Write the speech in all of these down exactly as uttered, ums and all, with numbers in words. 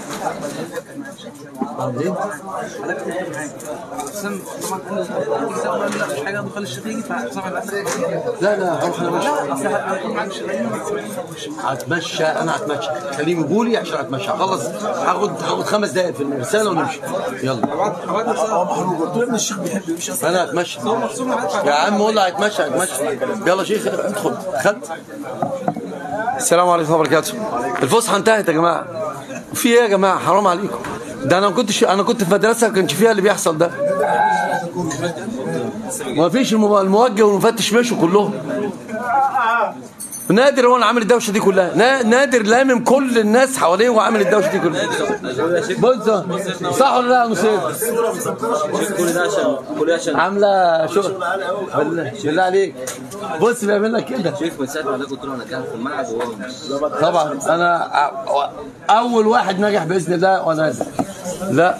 لا لا هروح انا هتمشى، انا هتمشى، خليهم يجوا لي عشان اتمشى. خلص هاخد هاخد خمس دقايق في الرساله ونمشي. يلا. انا هتمشى يا عم، والله هتمشى هتمشى. يلا شيخ ادخل. خدت. السلام عليكم ورحمه الله وبركاته. الفسحه انتهت يا جماعه. في ايه يا جماعه؟ حرام عليكم. ده انا ما كنتش انا كنت في مدرسه ما كانش فيها اللي بيحصل ده. ما فيش الموجه والمفتش مشوا كلهم. نادر هو اللي عامل الدوشه دي كلها. نادر لامم كل الناس حواليه وعامل الدوشه دي كلها. بص صح ولا لا يا نصير؟ كل ده عشان كل ده عشان عامله شغل. بالله عليك بص بيعمل لك كده. شيخ من ساعه ما كنت انا نجحت في المعهد وهو طبعا انا اول واحد نجح باذن الله وانا لا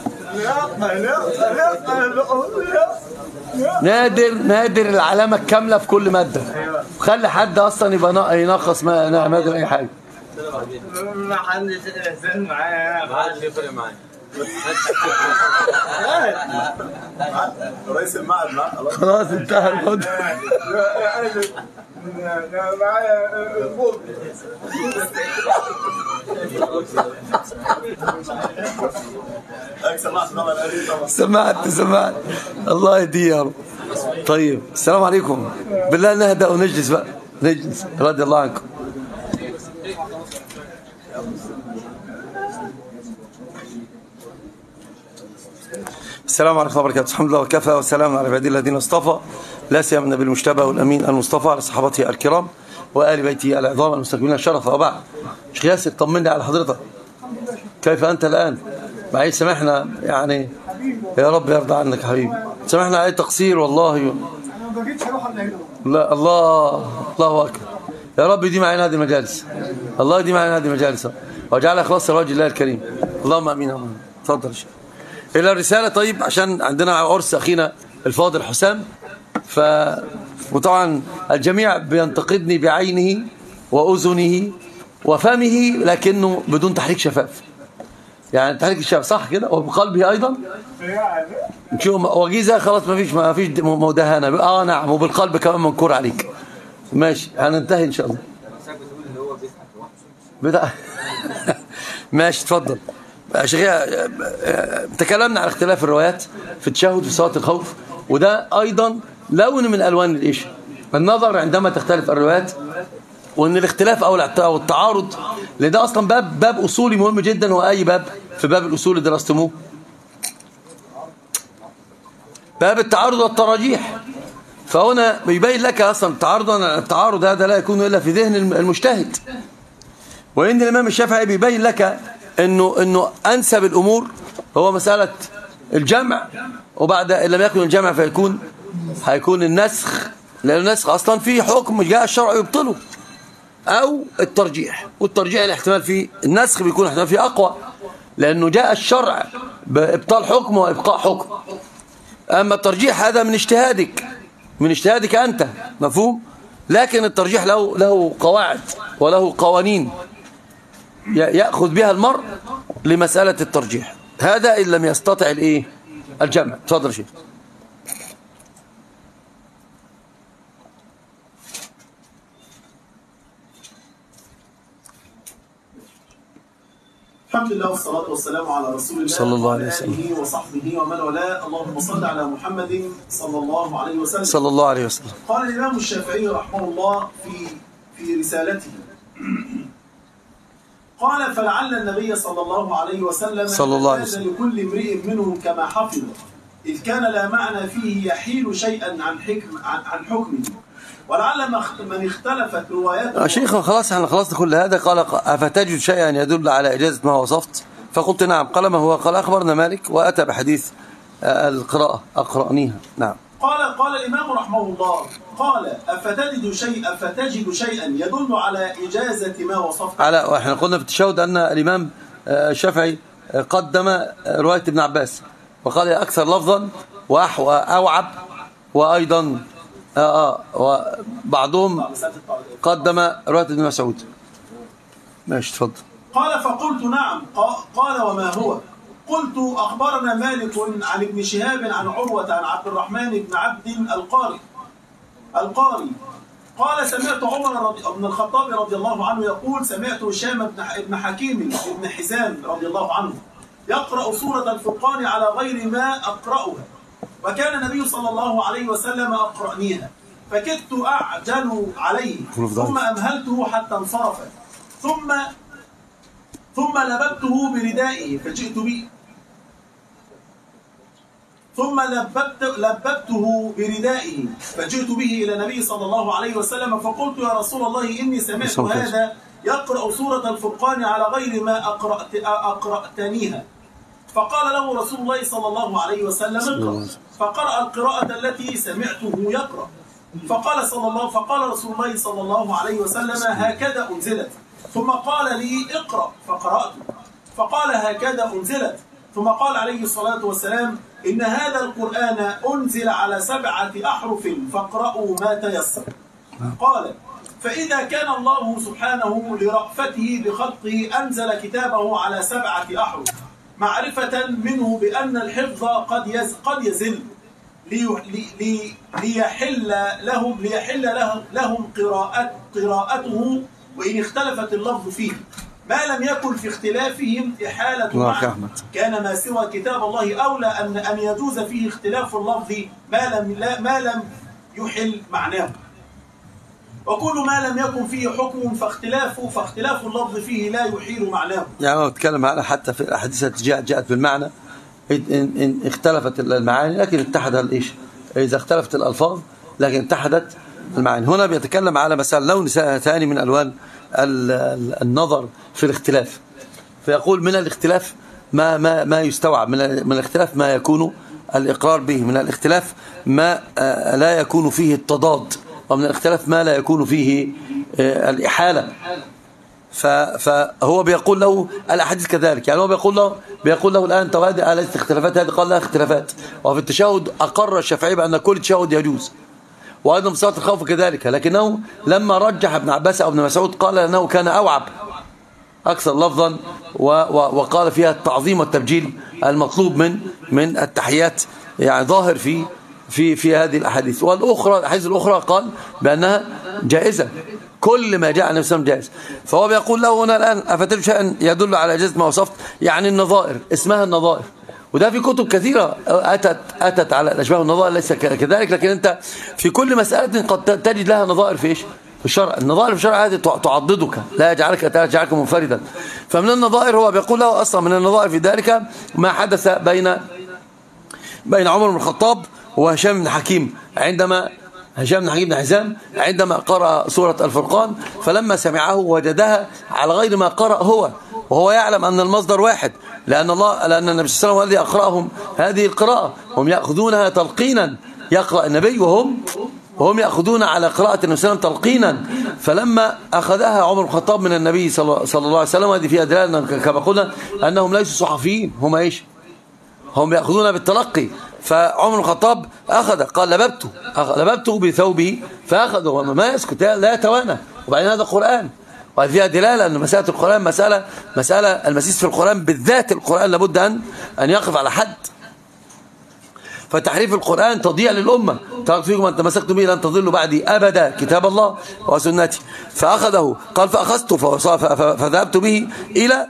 نادر نادر العلامه الكامله في كل ماده. خلي حد اصلا يبقى ينقص ما نادر اي حاجه. ما حدش احسن معايا، ما حدش يفرق معايا. رئيس المعهد معاه خلاص انتهى الموضوع. سمعت سمعت الله يهديه يا رب. طيب السلام عليكم. بالله نهدأ ونجلس بقى، نجلس رضي الله عنكم. السلام عليكم ورحمة الله وبركاته. الحمد لله وكفى والسلام على عباده الذين اصطفى، لا سيما النبي المجتبى والامين المصطفى على صحابته الكرام وآل بيته العظام المستكملين الشرف. وبعد شيخ ياسر طمني على حضرتك، كيف أنت الآن؟ معي سامحنا يعني، يا رب يرضى عنك يا حبيبي. سامحنا على تقصير والله. لا الله الله أكبر. يا رب دي معنا هذه المجالس، الله دي معنا هذه المجالس واجعلها خلاص لوجه الله الكريم. اللهم امين امين. اتفضل يا شيخ. الى الرساله. طيب عشان عندنا عرس اخينا الفاضل حسام، ف وطبعا الجميع بينتقدني بعينه واذنه وفمه لكنه بدون تحريك شفاف. يعني تحريك الشفاف صح كده، وبقلبه ايضا. نشوف وجيزه خلاص ما فيش ما فيش مداهنه. اه نعم، وبالقلب كمان منكور عليك. ماشي هننتهي ان شاء الله. بدا ماشي اتفضل. تكلمنا عن اختلاف الروايات في التشهد في صلاه الخوف، وده ايضا لون من الوان الايش النظر عندما تختلف الروايات، وان الاختلاف او التعارض، لان ده اصلا باب باب اصولي مهم جدا. واي باب في باب الاصول اللي درستموه؟ باب التعارض والتراجيح. فهنا بيبين لك اصلا تعارضا التعارض هذا لا يكون الا في ذهن المجتهد. وان الامام الشافعي بيبين لك انه انه انسب الامور هو مساله الجمع، وبعد ان لم يكن الجمع فيكون هيكون النسخ، لان النسخ اصلا فيه حكم جاء الشرع يبطله، او الترجيح. والترجيح الاحتمال فيه النسخ بيكون احتمال فيه اقوى، لانه جاء الشرع بابطال حكم وابقاء حكم. اما الترجيح هذا من اجتهادك من اجتهادك انت، مفهوم؟ لكن الترجيح له له قواعد وله قوانين ياخذ بها المرء لمساله الترجيح. هذا ان لم يستطع الايه الجمع. اتفضل يا شيخ. الحمد لله والصلاة والسلام على رسول الله صلى الله عليه وسلم وصحبه ومن والاه. اللهم صل على محمد صلى الله عليه وسلم. صلى الله عليه وسلم. قال الإمام الشافعي رحمه الله في في رسالته، قال: فلعل النبي صلى الله عليه وسلم صلى الله عليه وسلم لكل امرئ منهم كما حفظ، إذ كان لا معنى فيه يحيل شيئا عن حكم عن حكمه، ولعل من اختلفت رواياته. يا شيخ خلاص احنا خلصنا كل هذا. قال: أفتجد شيئا يدل على إجازة ما وصفت؟ فقلت نعم. قال: ما هو؟ قال: أخبرنا مالك، وأتى بحديث القراءة أقرأنيها. نعم. قال قال الإمام رحمه الله، قال: أفتجد شيئا أفتجد شيئا يدل على إجازة ما وصفت؟ على واحنا قلنا في التشهد أن الإمام الشافعي قدم رواية ابن عباس وقال: أكثر لفظا وأحوى أوعب، وأيضا آه آه وبعضهم قدم رواية ابن مسعود. ماشي اتفضل. قال فقلت نعم. قال وما هو؟ قلت أخبرنا مالك عن ابن شهاب عن عروة عن عبد الرحمن بن عبد القاري القاري قال سمعت عمر بن الخطاب رضي الله عنه يقول سمعت هشام بن حكيم بن حزام رضي الله عنه يقرأ سورة الفرقان على غير ما أقرأها، وكان النبي صلى الله عليه وسلم أقرأنيها، فكدت أعجل عليه ثم أمهلته حتى انصرف، ثم ثم لببته بردائه فجئت به ثم لببت لببته بردائه فجئت به إلى النبي صلى الله عليه وسلم فقلت يا رسول الله إني سمعت هذا يقرأ سورة الفرقان على غير ما أقرأت أقرأتنيها، فقال له رسول الله صلى الله عليه وسلم اقرأ، فقرأ القراءة التي سمعته يقرأ، فقال صلى الله فقال رسول الله صلى الله عليه وسلم هكذا أنزلت، ثم قال لي اقرأ فقرأت، فقال هكذا أنزلت، ثم قال عليه الصلاة والسلام إن هذا القرآن أنزل على سبعة أحرف فاقرأوا ما تيسر. قال فإذا كان الله سبحانه لرأفته بخلقه أنزل كتابه على سبعة أحرف معرفة منه بأن الحفظ قد يز قد يزل لي لي ليحل لهم ليحل لهم, لهم قراءة قراءته وإن اختلفت اللفظ فيه ما لم يكن في اختلافهم إحالة معنى، كان ما سوى كتاب الله أولى أن أن يجوز فيه اختلاف اللفظ ما لم لا ما لم يحل معناه، وكل ما لم يكن فيه حكم فاختلافه فاختلاف اللفظ فيه لا يحيل معناه. يعني هو بيتكلم على حتى في الأحاديث التي جاءت جاءت بالمعنى إن, إن اختلفت المعاني لكن اتحد الإيش، إذا اختلفت الألفاظ لكن اتحدت المعاني. هنا بيتكلم على مثلا لون ثاني من ألوان النظر في الاختلاف، فيقول من الاختلاف ما ما ما يستوعب، من من الاختلاف ما يكون الإقرار به، من الاختلاف ما لا يكون فيه التضاد، ومن الاختلاف ما لا يكون فيه الإحالة. فهو بيقول له الأحاديث كذلك، يعني هو بيقول له بيقول له الآن طب هذه ليست اختلافات، هذه قال لها اختلافات. وفي التشهد أقر الشافعي بأن كل تشهد يجوز، وأيضا في صلاة الخوف كذلك، لكنه لما رجح ابن عباس أو ابن مسعود قال أنه كان أوعب أكثر لفظا وقال فيها التعظيم والتبجيل المطلوب من من التحيات، يعني ظاهر في في في هذه الأحاديث. والأخرى الأحاديث الأخرى قال بأنها جائزة، كل ما جاء عن النبي صلى الله عليه وسلم جائز. فهو بيقول له هنا الآن أفتجد شيئا يدل على إجازة ما وصفت، يعني النظائر اسمها النظائر، وده في كتب كثيرة أتت أتت على الأشباه والنظائر ليس كذلك، لكن أنت في كل مسألة قد تجد لها نظائر في إيش؟ في الشرع. النظائر في الشرع هذه تعضدك، لا يجعلك تجعلك منفردا. فمن النظائر هو بيقول له أصلا من النظائر في ذلك ما حدث بين بين عمر بن الخطاب وهشام بن حكيم، عندما هشام بن حكيم بن حزام عندما قرأ سورة الفرقان فلما سمعه وجدها على غير ما قرأ هو، وهو يعلم أن المصدر واحد، لأن الله لأن النبي صلى الله عليه وسلم الذي أقرأهم هذه القراءة، هم يأخذونها تلقينا، يقرأ النبي وهم وهم يأخذون على قراءة النبي صلى الله عليه وسلم تلقينا. فلما أخذها عمر بن الخطاب من النبي صلى الله عليه وسلم، هذه فيها دلالة كما قلنا أنهم ليسوا صحفيين، هم إيش؟ هم يأخذون بالتلقي. فعمر بن الخطاب أخذ قال لببته لببته بثوبه فأخذه، وما يسكت لا يتوانى. وبعدين هذا قرآن، وهذه فيها دلالة أن مسألة القرآن مسألة مسألة المسيس في القرآن بالذات القرآن لابد أن أن يقف على حد. فتحريف القرآن تضيع للأمة، تركت فيكم أن تمسكتم به لن تضلوا بعدي أبدا كتاب الله وسنتي. فأخذه قال فأخذته فذهبت به إلى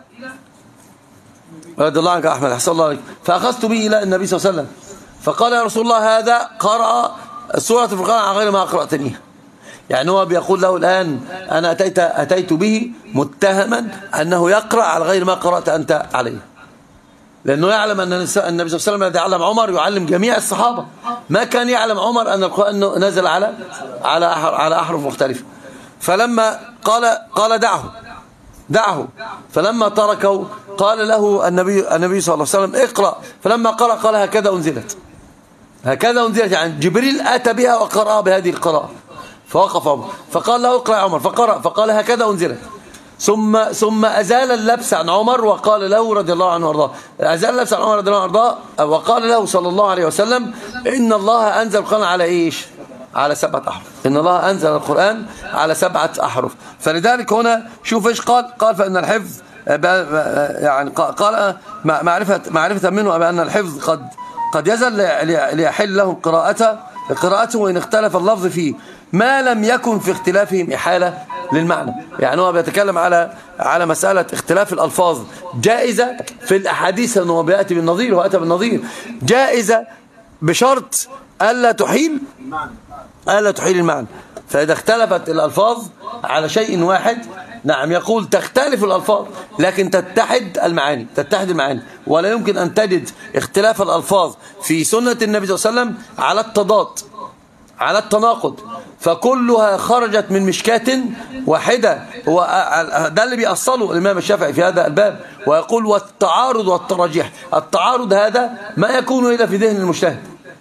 رضي الله عنك أحمد أحسن الله عليك، فأخذت به إلى النبي صلى الله عليه وسلم فقال يا رسول الله هذا قرأ سورة الفرقان على غير ما قرأتنيها. يعني هو بيقول له الآن أنا أتيت, أتيت به متهما أنه يقرأ على غير ما قرأت أنت عليه، لأنه يعلم أن النبي صلى الله عليه وسلم الذي علم عمر يعلم جميع الصحابة، ما كان يعلم عمر أن القرآن نزل على على على أحرف مختلفة. فلما قال قال دعه دعه فلما تركه قال له النبي النبي صلى الله عليه وسلم اقرأ، فلما قرأ قال هكذا أنزلت هكذا أنزلت يعني جبريل أتى بها وقرأ بهذه القراءة. فوقف عمر فقال له اقرأ عمر فقرأ فقال هكذا أنزلت، ثم ثم أزال اللبس عن عمر وقال له رضي الله عنه وارضاه أزال اللبس عن عمر رضي الله عنه وارضاه وقال له صلى الله عليه وسلم إن الله أنزل القرآن على إيش؟ على سبعة أحرف. إن الله أنزل القرآن على سبعة أحرف. فلذلك هنا شوف إيش قال قال فإن الحفظ يعني قال معرفة معرفة منه بأن الحفظ قد قد يزل ليحل له قراءته قراءته وإن اختلف اللفظ فيه ما لم يكن في اختلافهم إحالة للمعنى. يعني هو بيتكلم على على مسألة اختلاف الألفاظ جائزة في الأحاديث، أنه بيأتي بالنظير وأتى بالنظير، جائزة بشرط ألا تحيل ألا تحيل المعنى. فإذا اختلفت الألفاظ على شيء واحد، نعم يقول تختلف الألفاظ لكن تتحد المعاني تتحد المعاني ولا يمكن أن تجد اختلاف الألفاظ في سنة النبي صلى الله عليه وسلم على التضاد على التناقض، فكلها خرجت من مشكاة واحدة. هو ده اللي بيأصله الإمام الشافعي في هذا الباب، ويقول والتعارض والترجيح. التعارض هذا ما يكون إلا في ذهن المجتهد،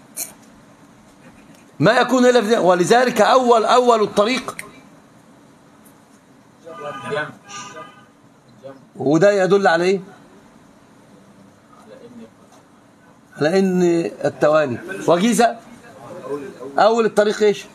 ما يكون إلا في ذهن، ولذلك أول أول الطريق، وده يدل على إيه؟ على إن التوالي وجيزة. أول الطريق إيش؟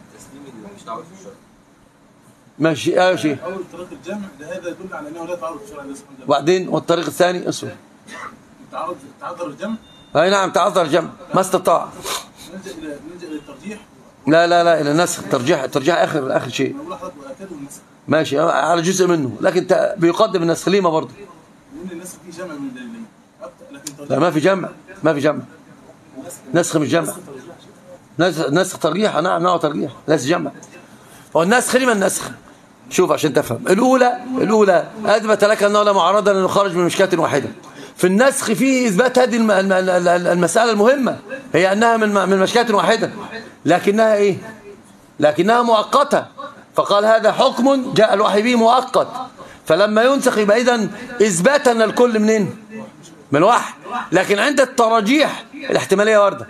ماشي ايوه شيء. اول طريق الجمع هذا يدل على انه لا تعارض في شرع الله سبحانه وتعالى. وبعدين والطريق الثاني اصبر. تعارض تعذر الجمع؟ اي نعم تعذر الجمع ما استطاع. نلجا الى نلجا الى الترجيح. لا لا لا الى النسخ. الترجيح الترجيح اخر اخر شيء. ماشي على جزء منه، لكن بيقدم النسخ ليه ما برضه؟ لان النسخ فيه جمع من دليلين لكن لا ما في جمع ما في جمع. نسخ مش جمع. نسخ نسخ ترجيح. نعم نوع ترجيح ليس جمع. هو النسخ لما النسخ؟ شوف عشان تفهم. الأولى الأولى أثبت لك أنه لا معارضة لأنه خرج من مشكاة واحدة. في النسخ فيه إثبات هذه المسألة المهمة، هي أنها من من مشكاة واحدة، لكنها إيه؟ لكنها مؤقتة. فقال هذا حكم جاء الوحي به مؤقت، فلما ينسخ يبقى إذن إثباتا الكل منين؟ من الوحي. لكن عند الترجيح الاحتمالية واردة.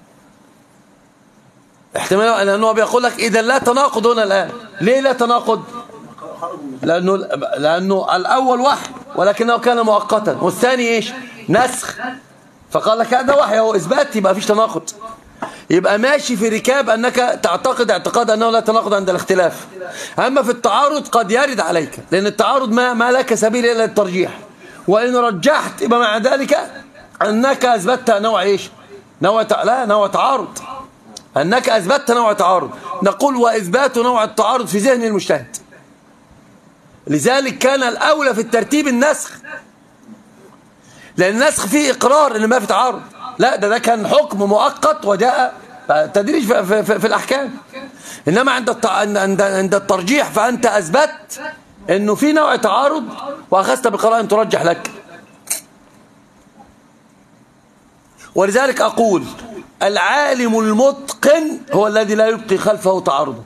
احتمال، لأنه بيقول لك إذا لا تناقض هنا الآن. ليه لا تناقض؟ لأنه, لأنه الأول وحي ولكنه كان مؤقتا، والثاني إيش؟ نسخ. فقال لك هذا وحي هو إثبات، يبقى فيش تناقض. يبقى ماشي في ركاب أنك تعتقد اعتقاد أنه لا تناقض عند الاختلاف. أما في التعارض قد يرد عليك، لأن التعارض ما, ما لك سبيل إلا الترجيح، وإن رجحت يبقى مع ذلك أنك أثبتت نوع إيش؟ نوع لا نوع تعارض، أنك أثبتت نوع تعارض. نقول وإثبات نوع التعارض في ذهن المجتهد. لذلك كان الأولى في الترتيب النسخ، لأن النسخ فيه إقرار إن ما في تعارض. لا ده ده كان حكم مؤقت وجاء تدريج في, في, في, في الأحكام. إنما عند عند عند الترجيح فأنت أثبت إنه في نوع تعارض وأخذت بقرائن ترجح لك. ولذلك أقول العالم المتقن هو الذي لا يبقي خلفه تعارضا.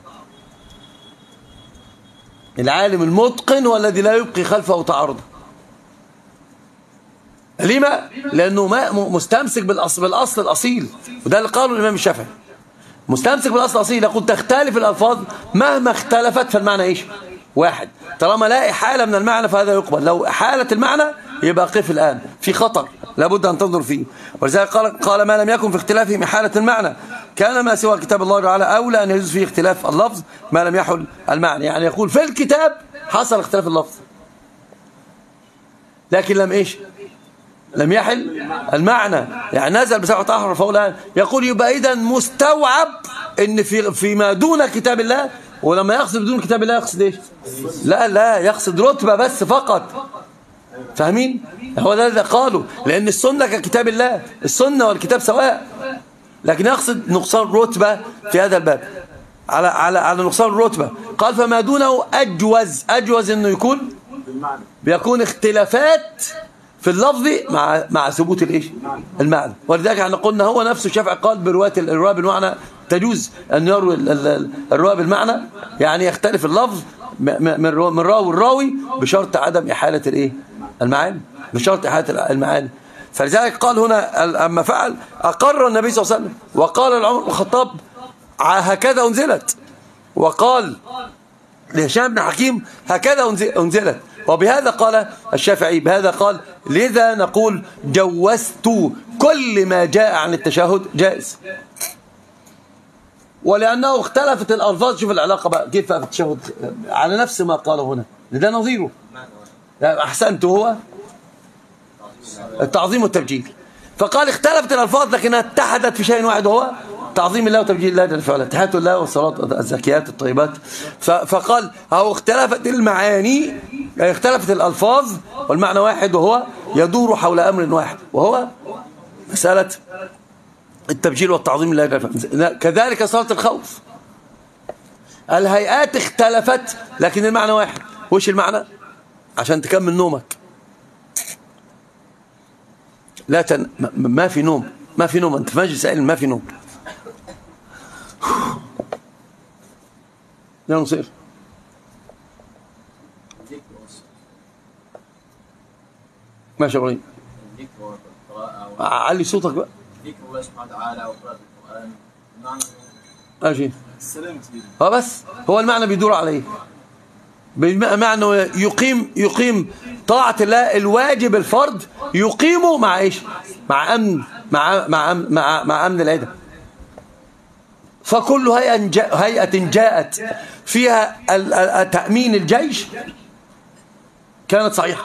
العالم المتقن هو الذي لا يبقي خلفه تعارضا. لما؟ لأنه ما مستمسك بالأصل, بالأصل الأصيل، وده اللي قاله الإمام الشافعي. مستمسك بالأصل الأصيل، يقول تختلف الألفاظ مهما اختلفت فالمعنى إيش؟ واحد. طالما لا إحالة من المعنى فهذا يقبل. لو إحالة المعنى يبقى قف الآن في خطر لابد أن تنظر فيه. ولذلك قال, قال ما لم يكن في اختلافهم إحالة المعنى كان ما سوى كتاب الله تعالى أولى أن يجوز فيه اختلاف اللفظ ما لم يحل المعنى. يعني يقول في الكتاب حصل اختلاف اللفظ لكن لم إيش؟ لم يحل المعنى، يعني نزل بسبعة أحرف فوق. يقول يبقى إذا مستوعب ان في فيما دون كتاب الله. ولما يقصد بدون كتاب الله يقصد ايش؟ لا لا يقصد رتبة بس فقط. فاهمين؟ هو ده اللي قالوا، لأن السنة ككتاب الله، السنة والكتاب سواء، لكن يقصد نقصان رتبة في هذا الباب على على على نقصان الرتبة. قال فما دونه أجوز. أجوز إنه يكون بيكون اختلافات في اللفظ مع مع ثبوت الايش؟ المعنى. ولذلك احنا قلنا هو نفسه الشافعي قال بروايه الروايه بالمعنى تجوز ان يروي الروايه بالمعنى، يعني يختلف اللفظ من من راوي الراوي بشرط عدم احاله الايه؟ المعاني، بشرط احاله المعاني. فلذلك قال هنا اما فعل اقر النبي صلى الله عليه وسلم، وقال لعمر بن الخطاب هكذا انزلت، وقال لهشام بن حكيم هكذا انزلت. وبهذا قال الشافعي، بهذا قال لذا نقول جوزت كل ما جاء عن التشهد جائز، ولأنه اختلفت الألفاظ. شوف العلاقة بقى كيف في التشهد على نفس ما قاله هنا، لذا نظيره أحسنت، هو التعظيم والتبجيل. فقال اختلفت الألفاظ لكنها اتحدت في شيء واحد، هو تعظيم الله وتبجيل الله جل وعلا، تحيات الله والصلاة الزكيات الطيبات. فقال أو اختلفت المعاني، يعني اختلفت الألفاظ والمعنى واحد، وهو يدور حول أمر واحد، وهو مسألة التبجيل والتعظيم الله جل وعلا. كذلك صلاة الخوف، الهيئات اختلفت لكن المعنى واحد. وش المعنى؟ عشان تكمل نومك. لا تن... ما في نوم، ما في نوم، انت في مجلس علم ما في نوم. يا نصير ماشي يا ابراهيم، علي صوتك بقى. ذكر الله سبحانه وتعالى وقراءة القرآن معنى ماشي. السلام اه بس هو المعنى بيدور عليه، بمعنى يقيم يقيم طاعة الله الواجب الفرض، يقيمه مع ايش؟ مع امن، مع مع مع, مع امن العدة. فكل هيئة هيئة جاءت فيها تأمين الجيش كانت صحيحة،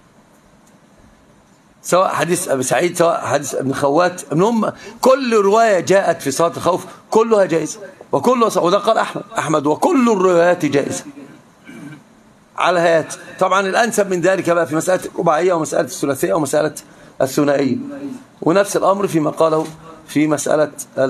سواء حديث أبي سعيد سواء حديث ابن خوات ابن كل رواية جاءت في صلاة الخوف كلها جائزة، وكلها صحيح. وده قال أحمد أحمد وكل الروايات جائزة على هيئات. طبعا الأنسب من ذلك بقى في مسألة الرباعية ومسألة الثلاثية ومسألة الثنائية، ونفس الأمر فيما قاله في مسألة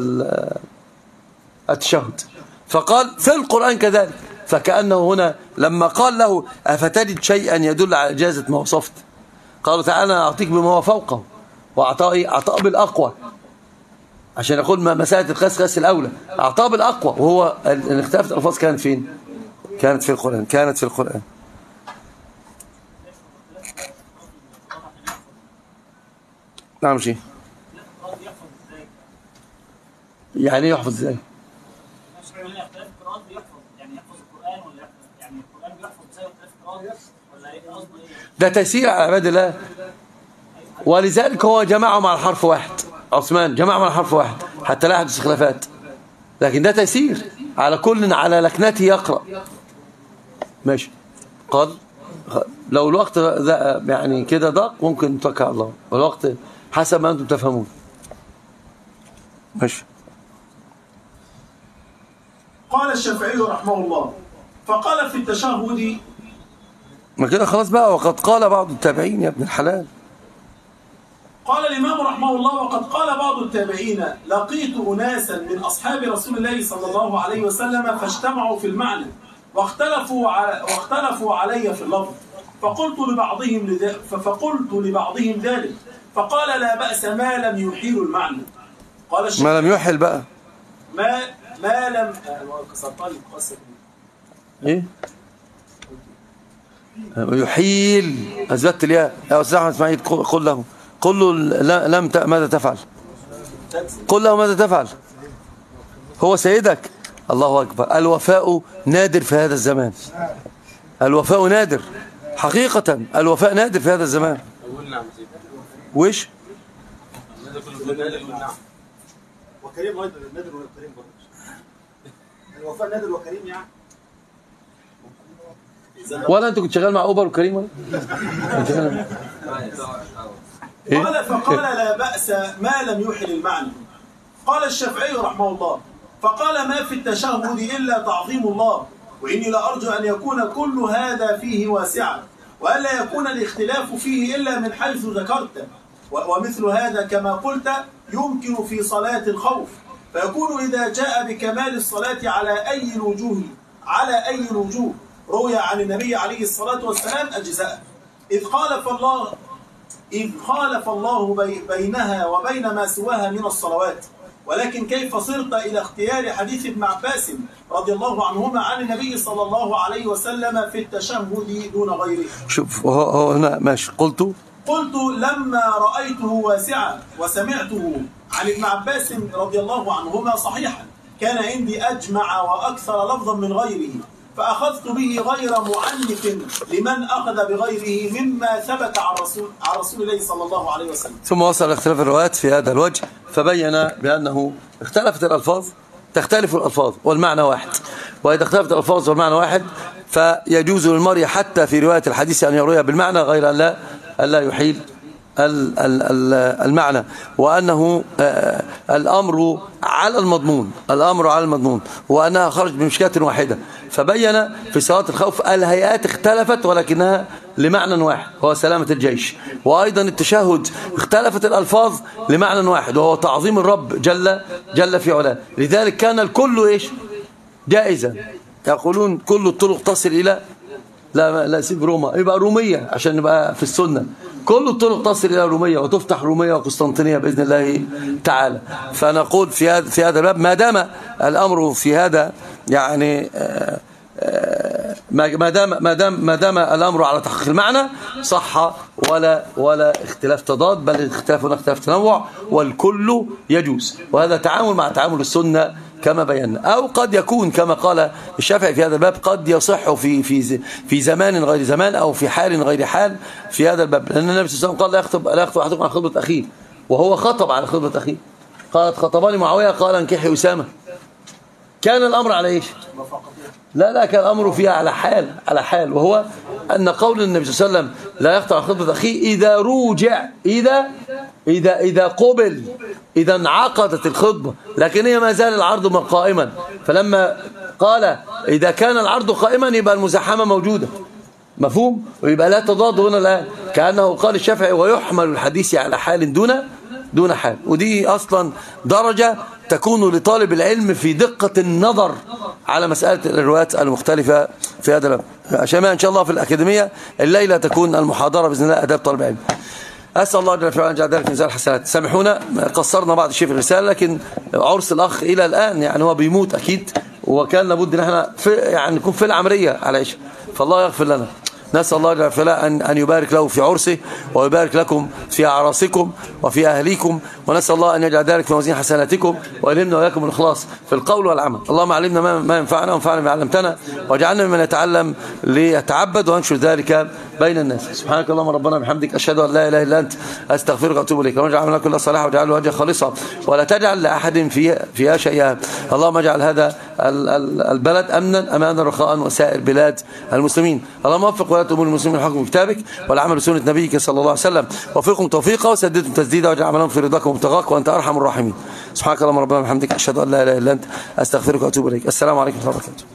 التشهد. فقال في القرآن كذلك، فكأنه هنا لما قال له أفتجد شيئا يدل على إجازة ما وصفت، قالوا تعالى أعطيك بما هو فوقه، وأعطاه أعطاه بالأقوى، عشان يقول ما مسألة القياس قياس الأولى، أعطاه بالأقوى. وهو ان اختلفت الألفاظ كانت فين؟ كانت في القرآن، كانت في القرآن. نعم شيء يعني يحفظ ازاي؟ ده تيسير على عباد الله، ولذلك هو جمعهم على حرف واحد. عثمان جمعهم على حرف واحد حتى لا يحدث خلافات، لكن ده تيسير على كل على لكنته يقرأ. ماشي. قال لو الوقت يعني كده ضاق ممكن نتوكل على الله، والوقت حسب ما انتم تفهمون. ماشي. قال الشافعي رحمه الله فقال في التشهد، ما كده خلاص بقى، وقد قال بعض التابعين يا ابن الحلال. قال الإمام رحمه الله وقد قال بعض التابعين لقيت أناسا من أصحاب رسول الله صلى الله عليه وسلم فاجتمعوا في المعنى واختلفوا على واختلفوا علي في اللفظ، فقلت لبعضهم لذلك فقلت لبعضهم ذلك فقال لا بأس ما لم يحيل المعنى. قال ما لم يحل بقى ما ما لم ايه يحيل. اثبت الياء يا استاذ احمد اسماعيل، قل له قل له لم ت... ماذا تفعل؟ قل له ماذا تفعل؟ هو سيدك. الله أكبر. الوفاء نادر في هذا الزمان، الوفاء نادر حقيقة، الوفاء نادر في هذا الزمان. وش؟ وكريم أيضا نادر وكريم برضه. الوفاء نادر وكريم يعني. ولا أنت كنت شغال مع أوبر وكريم ولا؟ قال فقال لا بأس ما لم يحل المعنى. قال الشافعي رحمه الله فقال ما في التشهد إلا تعظيم الله، وإني لأرجو أن يكون كل هذا فيه واسعا، وألا يكون الاختلاف فيه إلا من حيث ذكرت، ومثل هذا كما قلت يمكن في صلاة الخوف، فيكون إذا جاء بكمال الصلاة على أي الوجوه على أي الوجوه روي عن النبي عليه الصلاة والسلام أجزاء، إذ خالف الله إذ خالف الله بينها وبين ما سواها من الصلوات. ولكن كيف صرت إلى اختيار حديث ابن عباس رضي الله عنهما عن النبي صلى الله عليه وسلم في التشهد دون غيره؟ شوف هو هنا ماشي. قلت قلت لما رأيته واسعا وسمعته عن ابن عباس رضي الله عنهما صحيحا كان عندي أجمع وأكثر لفظا من غيره، فأخذت به غير معنف لمن أخذ بغيره مما ثبت عن رسول, عن رسول الله صلى الله عليه وسلم. ثم وصل اختلاف الروايات في هذا الوجه، فبين بأنه اختلفت الألفاظ، تختلف الألفاظ والمعنى واحد، وإذا اختلفت الألفاظ والمعنى واحد فيجوز للمرء حتى في رواية الحديث أن يرويها بالمعنى غير أن لا, أن لا يحيل المعنى، وأنه الأمر على المضمون الأمر على المضمون وأنها خرج بمشكاة واحدة. فبين في صلاة الخوف الهيئات اختلفت ولكنها لمعنى واحد هو سلامة الجيش، وأيضا التشهد اختلفت الألفاظ لمعنى واحد وهو تعظيم الرب جل, جل في علاه. لذلك كان الكل إيش جائزا. يقولون كل الطرق تصل إلى لا لا سيب روما يبقى رومية عشان نبقى في السنة، كل الطرق تصل إلى رومية وتفتح رومية وقسطنطينية بإذن الله تعالى. فنقول في هذا في هذا الباب ما دام الأمر في هذا يعني ما دام ما دام ما دام الأمر على تحقيق المعنى صح ولا ولا اختلاف تضاد، بل الاختلاف هنا اختلاف تنوع والكل يجوز، وهذا تعامل مع تعامل السنة كما بينا. أو قد يكون كما قال الشافعي في هذا الباب قد يصح في في في زمان غير زمان أو في حال غير حال في هذا الباب، لأن النبي صلى الله عليه وسلم قال لا يخطب لا يخطب أحدكم على خطبة أخيه، وهو خطب على خطبة أخيه. قالت خطباني معاوية قال انكحي أسامة. كان الأمر على إيش؟ لا لا كان الأمر فيها على حال على حال وهو أن قول النبي صلى الله عليه وسلم لا يخطب على خطبة أخيه إذا روجع إذا إذا إذا قبل إذا انعقدت الخطبة، لكن هي ما زال العرض قائما. فلما قال إذا كان العرض قائما يبقى المزاحمة موجودة، مفهوم؟ ويبقى لا تضاد هنا الآن، كأنه قال الشافعي ويحمل الحديث على حال دون دون حال. ودي أصلا درجة تكون لطالب العلم في دقة النظر على مسألة الروايات المختلفة في هذا الباب. عشان ما إن شاء الله في الأكاديمية الليلة تكون المحاضرة بإذن الله أداب طالب العلم. أسأل الله جل وعلا أن يجعل ذلك ميزان الحسنات. سامحونا قصرنا بعض الشيء في الرسالة، لكن عرس الأخ إلى الآن يعني هو بيموت أكيد، وكان لابد أن احنا في يعني نكون في العمرية على عيش، فالله يغفر لنا. نسأل الله جل وعلا أن أن يبارك له في عرسه ويبارك لكم في أعراسكم وفي أهليكم، ونسأل الله أن يجعل ذلك في موازين حسناتكم ويلهمنا وإياكم الإخلاص في القول والعمل. اللهم علمنا ما, ما ينفعنا وانفعنا بما علمتنا، واجعلنا ممن يتعلم ليتعبد وينشر ذلك بين الناس. سبحانك اللهم ربنا بحمدك أشهد أن لا إله إلا أنت أستغفرك وأتوب إليك. اللهم اجعل عملنا كله صالحا واجعل وجهك خالصا ولا تجعل لأحد فيها فيها شيئا. اللهم اجعل هذا البلد أمنا أمانا رخاء وسائر بلاد المسلمين. اللهم وفق ولاة أمور المسلمين الحكم بكتابك والعمل بسنة نبيك صلى الله عليه وسلم، وفقهم توفيقا وسددهم تسديدا واجعل عملهم في رضاك ومبتغاك وأنت أرحم الراحمين. سبحانك اللهم ربنا بحمدك أشهد أن لا إله إلا أنت أستغفرك وأتوب إليك. السلام عليكم ورحمة الله وبركاته.